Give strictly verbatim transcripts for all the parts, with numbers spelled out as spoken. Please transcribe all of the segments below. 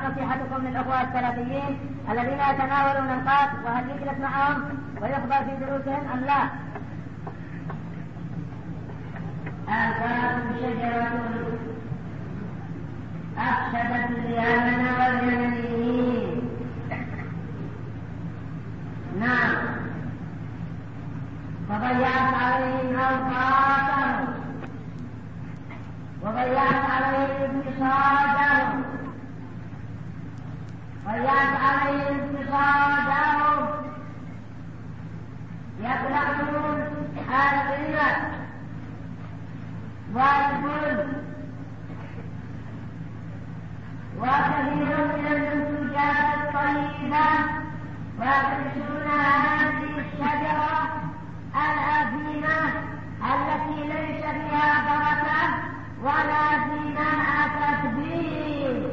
نصيحتكم للأخوة السلفيين الذين يتناولون القات وهل يجلس معهم ويخبر في دروسهم أم لا؟ القات شجرة أفسدت اليمن واليمنيين. نعم، فضيعت عليهم أوقاتهم وضيعت عليهم اقتصادهم ضيعت عليهم اقتصادهم يبلغون الغنى والبن وكثير من المنتجات الطيبة ويقيسون هذه الشجرة الأثيمة التي ليس فيها بركة ولا فيها تثبيت.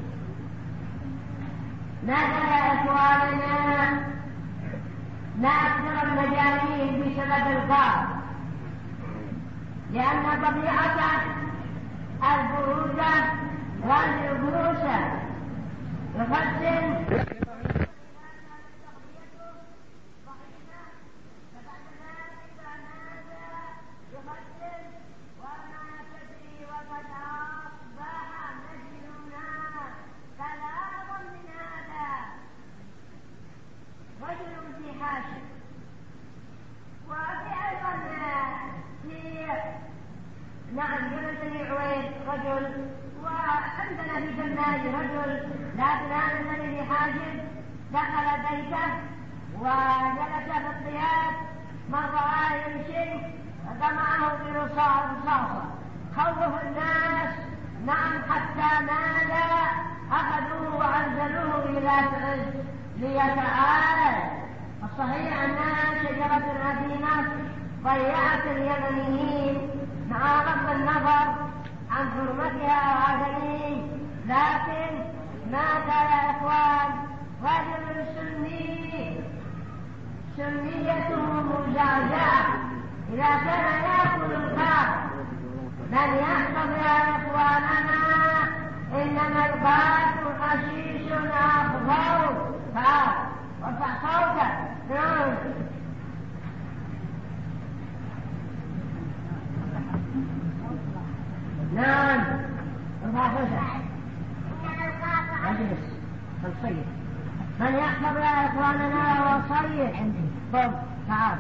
نزل إخواننا نأكثر المجانين بسبب القات، لأن طبيعة البرودة واليبوسة يفسر نعم جبل بني عويد رجل، وعندنا في جماج رجل، لكن هذا الذي في حاجب دخل بيته وجلس في الطياب، مر يمشي فجمعه برصاصة خوف الناس. نعم حتى ماذا أخذوه وأنزلوه إلى تعز ليتعالج. الصحيح أنها شجرة أثيمة ضيعت اليمنيين مع غض النظر عن حرمتها وعدمه، لكن مات يا إخوان رجل سني سنيته مزعزعة إذا كان يأكل القات. من يحفظ يا إخواننا إنما القات حشيش أخضر. وارفع صوتك. نعم نعم اجلس الصيد. من يحفظ يا اخواننا هو صيد. طب تعال.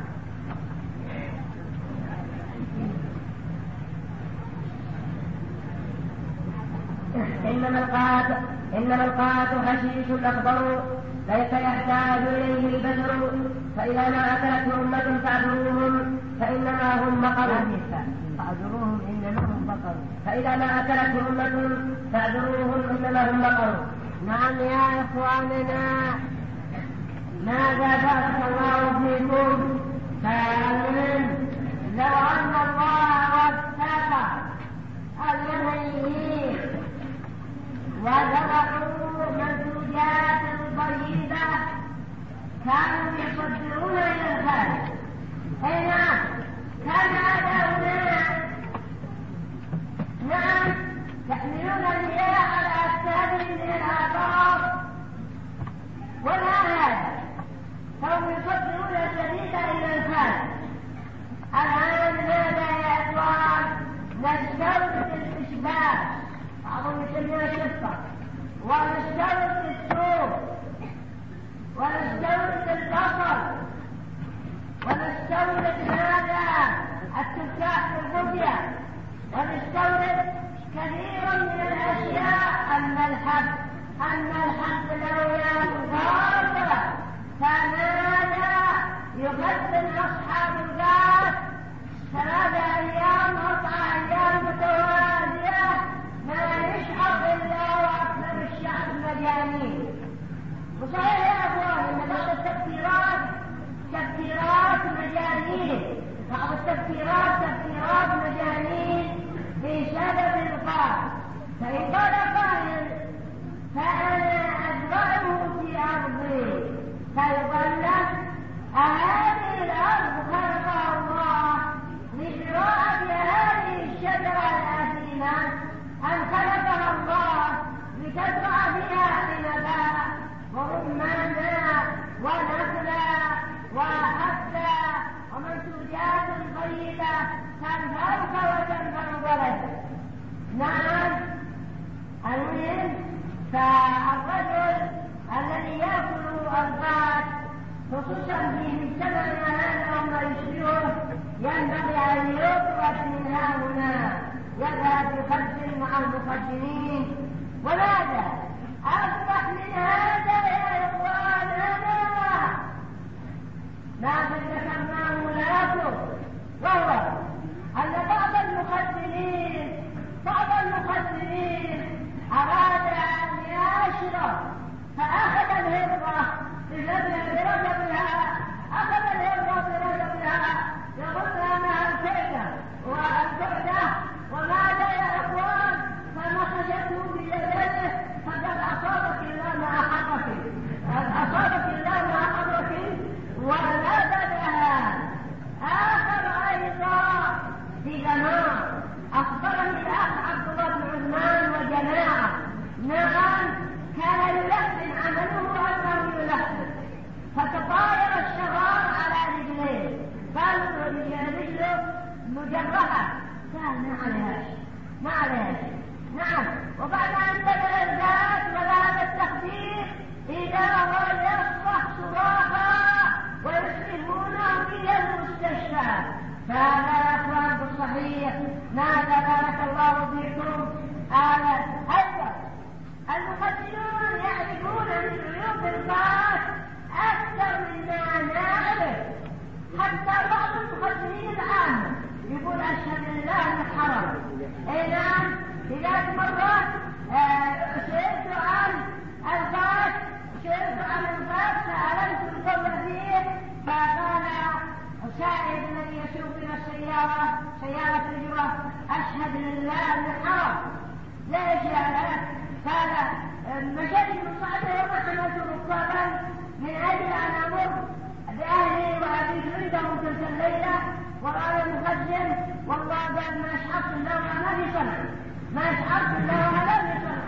انما القات انما القات حشيش اخضر ليس يحتاج اليه البشر، فاذا ما اكلته امه فاعذروهم فانما هم بقر. فاعذروهم انما هم بقر. فاذا ما اكلته امه فاعذروهم انما هم بقر. نعم يا اخواننا، ماذا بارك الله فيكم. فمن لو ان الله وفق اليمنيين وزرعوا منتوجات طيبة كانوا يصدرون إلى الخارج. أي نعم، كان هذا هنا. نعم، يحملون المياه على أكتافهم من الآثار ولا هذا، فهم يصدرون الجديد إلى الخارج. الآن ماذا يا إخوان؟ نستورد الإشباك، بعضهم يسميها شفة، ونستورد السوق، ونستورد البصل، ونستورد هذا التفاح والغبية، ونستورد كثيرا من الأشياء. أما الحب أما الحب لو ينقاط فماذا يقدم أصحاب الغاز ثلاثة أيام أربعة أيام متوازية ما يشعر إلا وأكثر الشعب مجانين. وصحيح يا أخوان إن بعض التفكيرات تفكيرات مجانين، بعض التفكيرات تفكيرات مجانين بسبب القرض. فإن قال قائل فأنا أزرعه في أرضي فيقال له هذه الأرض خلقها الله لزراعة هذه الشجرة الأثيمة أم خلقها الله لتزرع فيها فالرجل الذي يأكل الفات خصوصا في مجتمعنا هذا وما يشبهه ينبغي أن يطرد من هنا يذهب يخزن مع المخزنين. وماذا أصبح من هذا يا إخواننا ما ذكرناه لكم، وهو أن بعض المخزنين بعض المخزنين أراد أن يشرب فأخذ الهرة برجبها أخذ الهرة برجبها يظن أنها الفئة والفئة وماذا يا إخوان فنخشته بيده فقد أصابك الله مع حضرك أصابك الله مع حضرك ولا بدها. آخر أيضا في جماعة أخبرني الأخ عبد الله بن عثمان وجماعة نعم كان يلحن عمله أنه يلحن فتطاير الشرار على رجليه قالوا رجله مجرحة قال ما عليهاش ما عليهاش نعم. وبعد أن بدأ الذات وذهب التخدير إذا هو يصبح صراخا ويسلمونه إلى المستشفى. فهذا يا أخوان بالصحيح ماذا بارك الله فيكم. آه أيضا المخزنون يعرفون من عيوب الفات أكثر مما نعرف. حتى بعض المخزنين الآن يقول أشهد لله الحرم. إيه نعم إذا مرات سئلت عن الفات سئلت عن الفات سألت القول فيه فقال سائل الذي يسوق إلى السيارة سيارة الجرة أشهد لله الحرم. ليش يا أخي؟ قال مشيت من صعبه وما حملت ركابا من أجل أن أمر بأهلي وأبي عندهم تلك الليلة ورأى المخزن والله قال ما أشعرت الله ما في صنع ما أشعرت الله ما في صنع.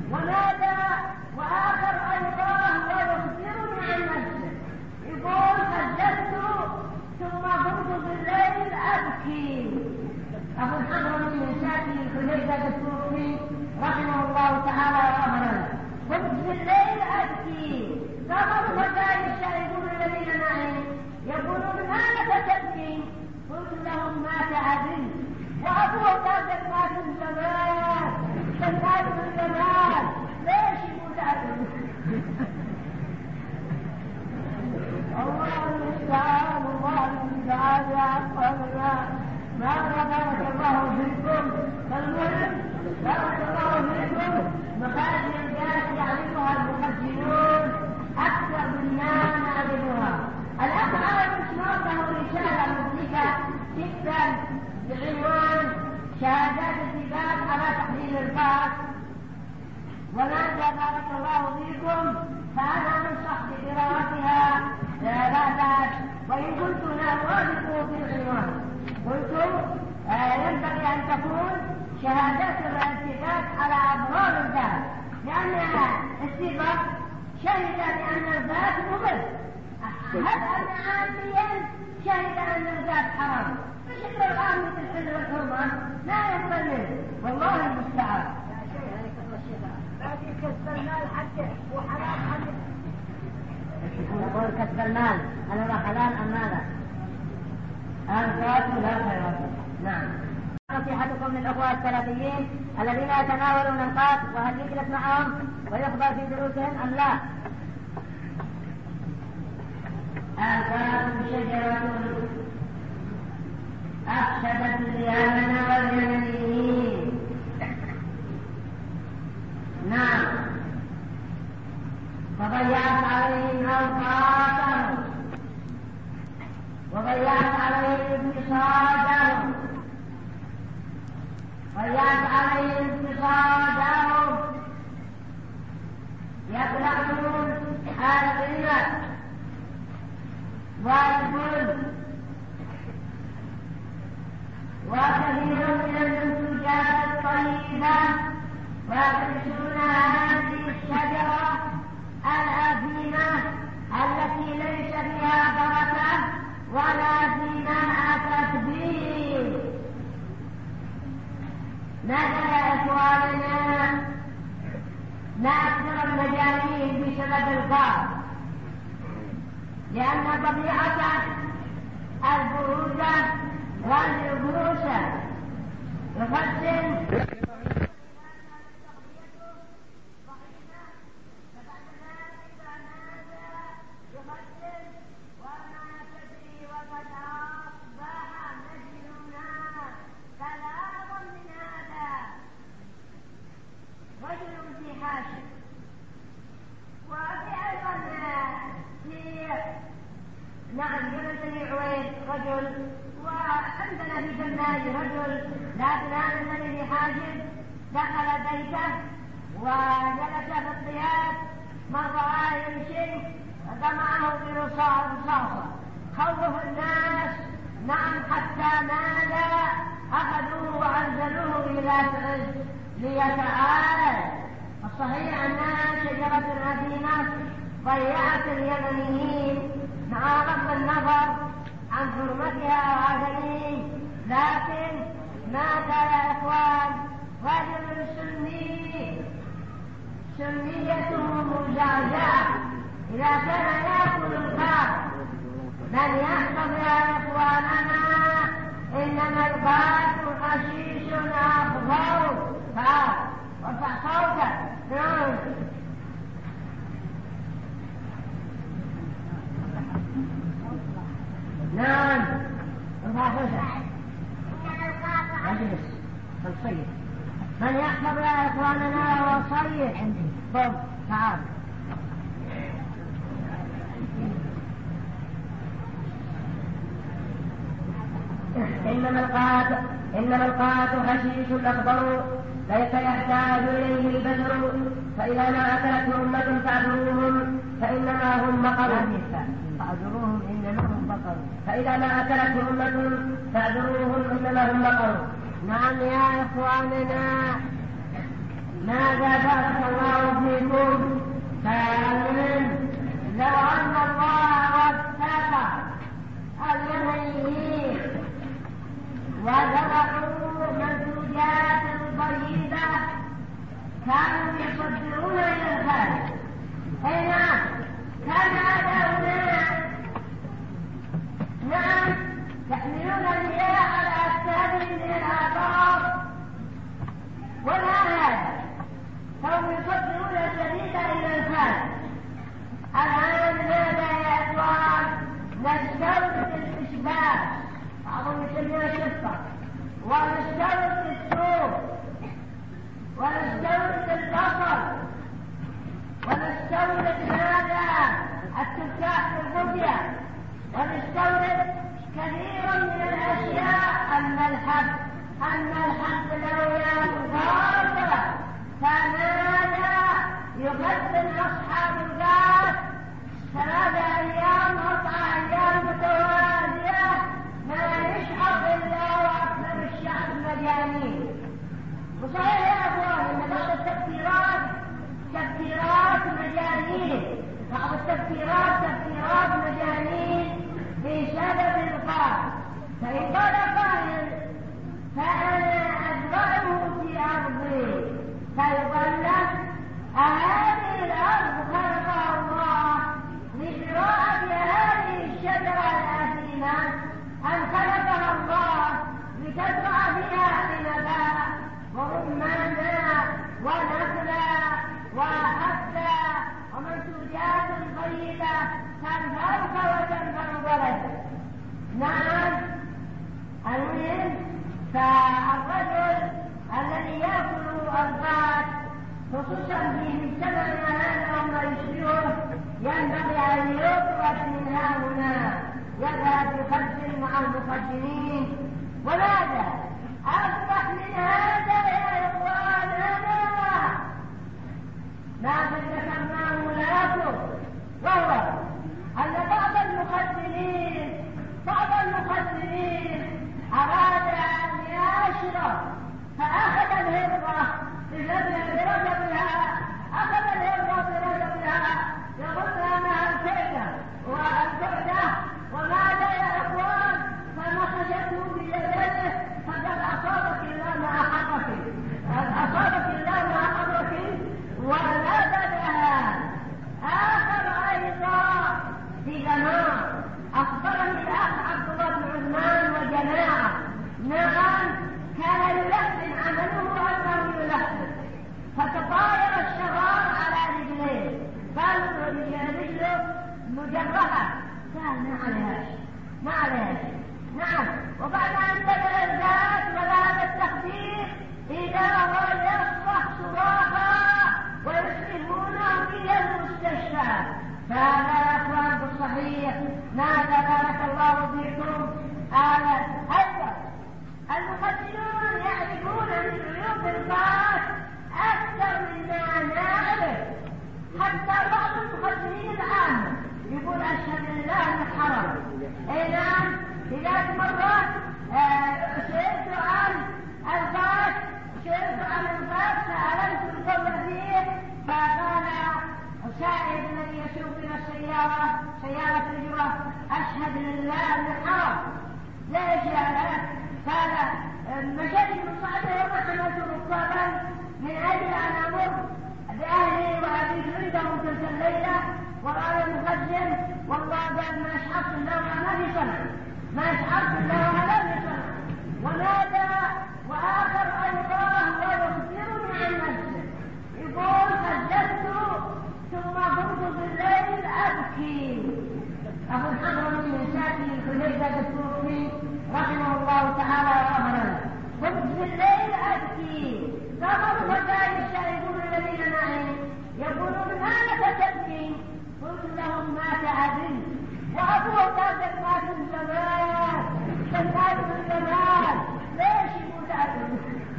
وماذا وآخر أيضا هو يخبرني عن نفسه يقول خجلت ثم قمت بالليل أبكي. أبو الحضر من ساكن الحديدة التوفي رحمه الله تعالى وأمرنا قمت بالليل أبكي. فمر فتاة الشاهدون الذين معي يقولون ماذا تبكي؟ قلت لهم مات أبي وأبوه كافر مات من زمان مات من زمان ليش يموت أبي؟ الله المستعان الله المستعان يا أخوانا. ماذا بارك الله فيكم. فالمهم بارك الله فيكم مخازن الجاس يعرفها المخزنون أكثر مما نعرفها. الأخ عارف له رسالة مدلكة جدا بعنوان شهادات الثبات على تحليل الفات. وماذا بارك الله فيكم فأنا أنصح بقراءتها لا بأس. وإن كنت لا أوافق في العنوان قلت آه ينبغي أن تكون شهادات الثبات على أضرار الذات لأنها الثبات شهد بأن الذات مضر. هل أن عاميا شهد أن الذات حرام فشكل الآن مثل الحل والحرمة لا يقبل منه والله المستعان. لكن كسب المال حتى وحلال حتى يقول كسب المال هل هو حلال أم ماذا؟ الفات لا خير. نعم. نصيحتكم للأخوة السلفيين الذين يتناولون القات وهل يجلس معهم ويخبر في دروسهم أم لا؟ القات شجرة أفسدت اليمن واليمنيين. نعم. فضيعت عليهم أوقاتهم وضيعت عليهم اقتصادهم ضيعت عليهم اقتصادهم يقلعون الغنى والبن وكثير من المنتجات الطيبة ويحرسون هذه الشجرة الأثيمة التي ليس فيها بركة ولا فيها تثبيت. ماذا يا إخواننا؟ ما أكثر المجانين بسبب القار، لأن طبيعة البروزة والبروسة يفصل نعم جبل بني عويد رجل، وعندنا في جناج رجل، لكن هذا الذي في حاجب دخل بيته وجلس في الطيات، من رآه يمشي فجمعه برصاصة خوف الناس، نعم حتى نادى أخذوه وأنزلوه إلى تعز ليتعالج. الصحيح أنها شجرة عظيمة ضيعت اليمنيين مع غض النظر عن حرمتها وعدمه، لكن مات يا إخوان رجل سني سنيته مزعزعة إذا كان يأكل القار. من يحفظ يا إخواننا إنما القار حشيش أخضر. تعال وارفع صوتك. نعم نعم الغافزة اجلس الصيد. من يحفظ يا إخواننا وصيد عندي قم تعال. إنما القات إنما القات حشيش أخضر ليس يحتاج إليه البشر، فإذا ما أكلته أمة فاعذروهم فإنما هم بقر. فاعذروهم إنما هم بقر. فإذا ما أكلته أمة فاعذروهم إنما هم بقر. نعم يا إخواننا، ماذا بارك الله فيكم؟ فمن لو أن الله وفق اليمنيين وزرعوا منتوجات طيبة كانوا يصدرون إلى الخارج. أي نعم كان هذا هنا. نعم يحملون المياه على أكتاف من الآثار ولا هذا، فهم يصدرون الجديد إلى الخارج. الآن ماذا يا إخوان؟ نستورد الإشباك، بعضهم يسميها شفة، ونستورد الثوم، ونستورد البصل، ونستورد هذا التفاح والغدية، ونستورد كثيرا من الأشياء. أما الحب أما الحب لو ينفرد فماذا يقدم أصحاب الغاز ثلاثة أيام أربعة أيام متوازية ما يشعر إلا وأكثر الشعب مجانين. وصحيح يا أخوان إن بعض التفكيرات تفكيرات مجانين، بعض التفكيرات تفكيرات مجانين بسبب القار. فإن قال قائل فأنا أزرعه في أرضي فيقال له أهذه الأرض خلقها الله لزراعة هذه الشجرة الأثيمة أم خلقها الله لتزرع فيها عنبا ورمانا ونخلا وحبا ومنتوجات طيبة تنفعك وتنفع ولدك؟ نعم المهم فالرجل الذي يأكل الغاز خصوصا في مجتمعنا هذا وما يشبهه ينبغي أن يطرد من هنا يذهب يخزن مع المخزنين. وماذا أصبح من هذا يا إخواننا ما ذكرناه لكم، وهو أن بعض المخزنين بعض المخزنين أراد أن يشرب فأخذ الهرة برجبها أخذ الهرة برجبها يظن أنها الكيدة والكيدة. وماذا يا إخوان؟ فنخشته بيده فقد أصابك الله مع حضرك، قد أصابك الله مع حضرك. وماذا ما عليها ما عليها نعم. وبعد أن بدأ الذات وذهب التخدير إذا هو يصرخ صراخا ويسلمونه إلى المستشفى. فهذا يا أخوان بالصحيح ماذا بارك الله فيكم. أيضا المخدرون يعرفون من عيوب الباس أكثر مما نعرف. حتى بعض المخدرين العامة يقول أشهد أن لا إله حرام. أي نعم. في ذات مرة سئلت عن الباس سئلت عن الباس سألت القول فيه فقال سائل الذي يسوق بنا السيارة سيارة الجوة أشهد أن لا إله حرام. ليش يا أخي؟ قال مشيت من صعبه وحملت ركابا من أجل أن أمر بأهلي وأبيت عندهم تلك الليلة ورأى المخزن والله قال ما أشعرت الله ما في سنة ما أشعرت الله ما في سنة. وماذا وآخر أيضا ويخبرني عن نفسه يقول خجلت ثم قمت بالليل أبكي. أبو الحضر من ساتي الخليفة التوفي رحمه الله تعالى وأمرنا قمت بالليل أبكي. فقط فكان الشاهدون الذين معي يقولون ماذا تبكي؟ قلت لهم مات أبي وأبوه كان مات من زمان كان مات من زمان ليش يموت أبي؟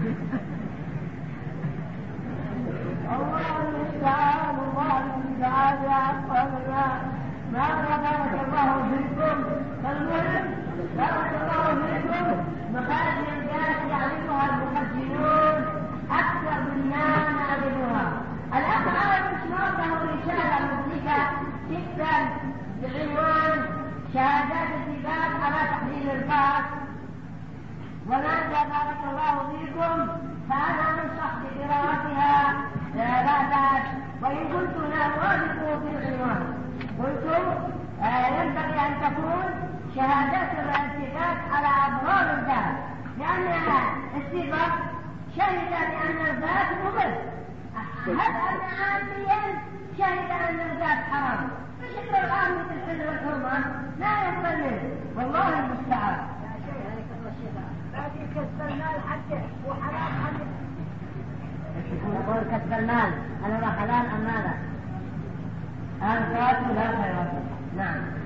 الله المستعان الله المستعان يا أخوانا. ماذا بارك الله فيكم. فالمهم بارك الله فيكم مخارج الجاس يعرفها المخزنون أكثر مما نعرفها. الأخ عارف نص له رسالة مفيدة جدا بعنوان شهادات الثبات على تحليل الباس. وماذا بارك الله فيكم فأنا أنصح بقراءتها لا بأس. وإن كنت لا أوافق في العنوان قلت آه ينبغي أن تكون شهادات الثبات على أضرار الذات لأن الثبات شهد بأن الذات مضر. هل أن عاميا شهد أن الذات حرام؟ فشكر الآن مثل الحل والحرمة لا يقبل منه والله المستعان. لكن كسب المال حقه وحلال حقه. يقول كسب المال هل هو حلال أم ماذا؟ الذات لا خير. نعم.